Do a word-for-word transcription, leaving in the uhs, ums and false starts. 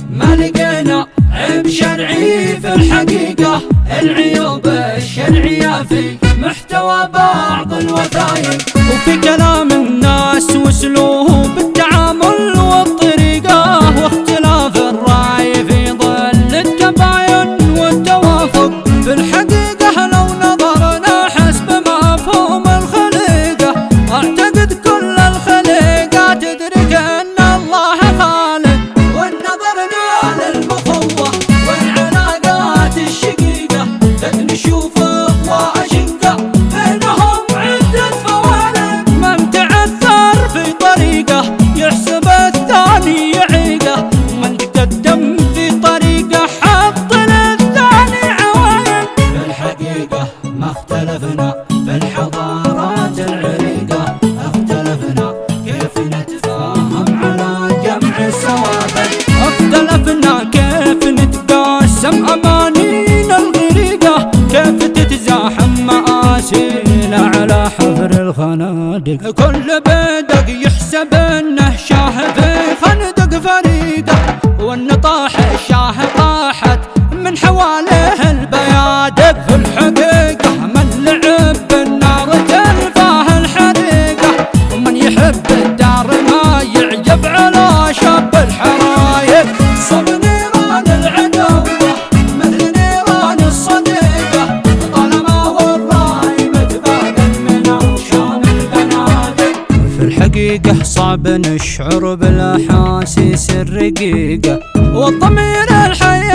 ما لقينا عيب شرعي في الحقيقة، العيوب الشرعية في محتوى بعض الوثائق، وفي كلام الناس واسلوب التعامل والطريقة، واختلاف الرأي في ظل التباين والتوافق. في الحقيقة لو نظرنا حسب مفهوم الخليقة، أعتقد كل الخليقة تدرك أن الله خالق. ونظرنا للمخوة والعلاقات الشقيقة، نشوف أخوة أشقة بينهم عدة فوارق. من تعثر في طريقة يحسب الثاني يعيقه، من تقدم في طريقة حط للثاني عوايق. في الحقيقة ما اختلفنا في الحضارات العريقة، اختلفنا كيف نتفاهم على جمع السوابق. اختلفنا كيف نتقاسم أمانينا الغريقة، كيف تتزاحم مآسينا على حفر الخنادق. كل بيدق يحسب انه شاه في خندق فريقه، وان طاح الشاه طاحت من حواليه البيادق. في الحقيقة من لعب بالنار تلفاه الحريقة، ومن يحب الدار ما يعجب على شاب الحرايق. صب نيران العدوة مثل نيران الصديقة، طالما هو الراي متبادل من أوشام البنادق. في الحقيقة صعب نشعر بالأحاسيس الرقيقة، والضمير الحي